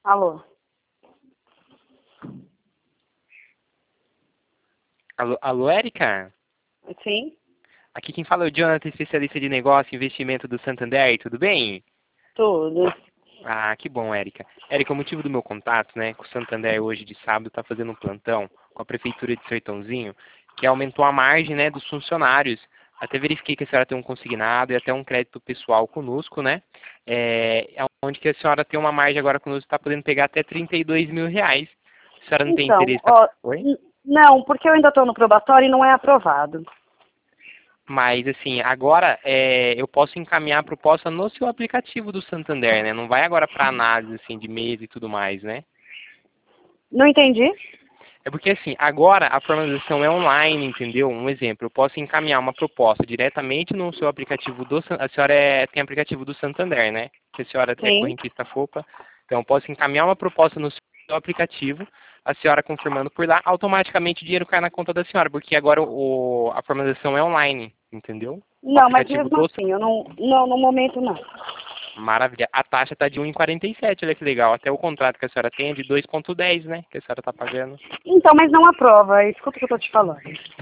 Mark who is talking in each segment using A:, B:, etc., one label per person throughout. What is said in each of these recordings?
A: Alô?
B: Alô, Érica?
A: Sim?
B: Aqui quem fala é o Jonathan, especialista de negócio e investimento do Santander, tudo bem?
A: Tudo.
B: Ah, que bom, Érica. Érica, o motivo do meu contato, né, com o Santander hoje de sábado está fazendo um plantão com a Prefeitura de Sertãozinho, que aumentou a margem, né, dos funcionários. Até verifiquei que a senhora tem um consignado e até um crédito pessoal conosco, né? Onde que a senhora tem uma margem agora conosco, está podendo pegar até R$ 32.000. A senhora não tem
A: Então,
B: interesse?
A: ó,
B: Oi?
A: não, porque eu ainda estou no probatório e não é aprovado.
B: Mas, assim, agora eu posso encaminhar a proposta no seu aplicativo do Santander, né? Não vai agora para análise, assim, de mesa e tudo mais, né?
A: Não entendi?
B: É porque, assim, agora a formalização é online, entendeu? Um exemplo, eu posso encaminhar uma proposta diretamente no seu aplicativo A senhora tem aplicativo do Santander, né? Que a senhora é
A: Sim.
B: correntista FOPA. Então, eu posso encaminhar uma proposta no seu aplicativo, a senhora confirmando por lá, automaticamente o dinheiro cai na conta da senhora, porque agora a formalização é online, entendeu? O
A: Não, mas
B: aplicativo
A: mesmo
B: do
A: assim, eu não, no momento não.
B: Maravilha. A taxa está de 1,47, olha que legal. Até o contrato que a senhora tem é de 2,10, né? Que a senhora está pagando.
A: Então, mas não aprova, escuta o que eu estou te falando.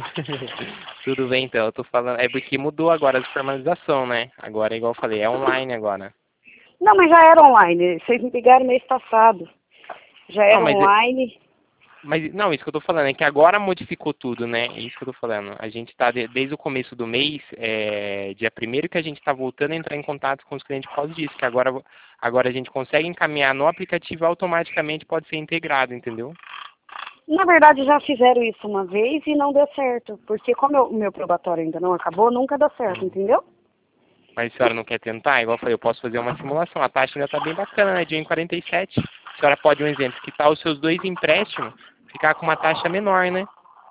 B: Tudo bem, então. Eu tô falando. É porque mudou agora a formalização, né? Agora, igual eu falei, é online agora.
A: Não, mas já era online, vocês me ligaram mês passado. Já
B: Não,
A: era online.
B: não, isso que eu tô falando é que agora modificou tudo, né? É isso que eu tô falando. A gente tá desde o começo do mês, dia primeiro que a gente tá voltando a entrar em contato com os clientes por causa disso, que agora a gente consegue encaminhar no aplicativo e automaticamente pode ser integrado, entendeu?
A: Na verdade, já fizeram isso uma vez e não deu certo. Porque como o meu probatório ainda não acabou, nunca dá certo, entendeu?
B: Mas a senhora não quer tentar? Igual eu falei, eu posso fazer uma simulação. A taxa ainda está bem bacana, né? De 1,47. A senhora pode, um exemplo, quitar os seus dois empréstimos, ficar com uma taxa menor, né?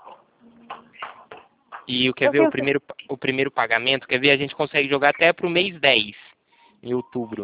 B: E quer
A: Eu
B: ver
A: penso,
B: o primeiro pagamento? Quer ver? A gente consegue jogar até para o mês 10, em outubro.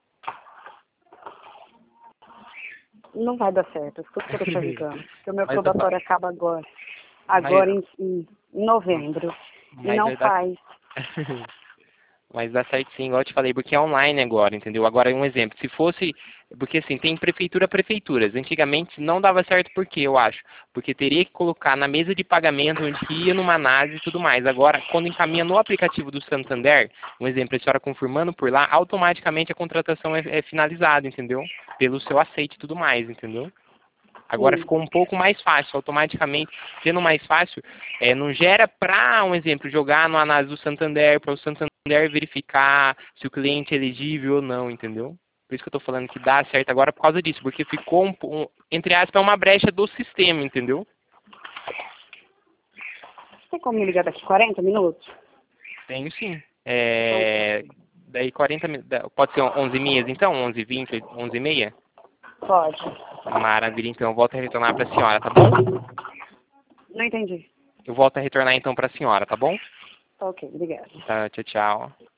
A: não vai dar certo, escuta o que eu estou te avisando. Porque o meu
B: Mas, eu fa-
A: probatório acaba agora.
B: mas,
A: Agora em novembro. E
B: mas
A: não
B: vai dar.
A: faz.
B: Mas dá certo sim, igual eu te falei, porque é online agora, entendeu? Agora, um exemplo, se fosse, porque assim, tem prefeituras. Antigamente não dava certo por quê, eu acho? Porque teria que colocar na mesa de pagamento onde que ia numa análise e tudo mais. Agora, quando encaminha no aplicativo do Santander, um exemplo, a senhora confirmando por lá, automaticamente a contratação é finalizada, entendeu? Pelo seu aceite e tudo mais, entendeu? Agora
A: Sim.
B: ficou um pouco mais fácil, automaticamente, sendo mais fácil, não gera para, um exemplo, jogar no análise do Santander, para o Santander verificar se o cliente é elegível ou não, entendeu? Por isso que eu estou falando que dá certo agora por causa disso, porque ficou, entre aspas, uma brecha do sistema, entendeu?
A: Tem como me ligar daqui 40 minutos?
B: Tenho sim.
A: Então tá.
B: Daí 40 pode ser 11h30 então? 11h20, 11h30?
A: Pode.
B: Maravilha, então eu volto a retornar para a senhora, tá bom?
A: Não entendi.
B: Eu volto a retornar então para a senhora, tá bom?
A: Tá ok, obrigada.
B: Tá, tchau, tchau.